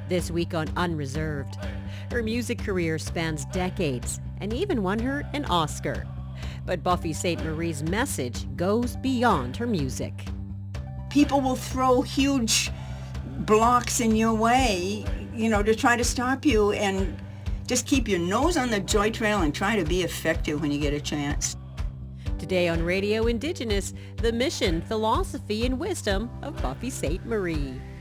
This week on Unreserved. Her music career spans decades and even won her an Oscar. But Buffy Sainte-Marie's message goes beyond her music. People will throw huge blocks in your way, to try to stop you, and just keep your nose on the joy trail and try to be effective when you get a chance. Today on Radio Indigenous, the mission, philosophy, and wisdom of Buffy Sainte-Marie.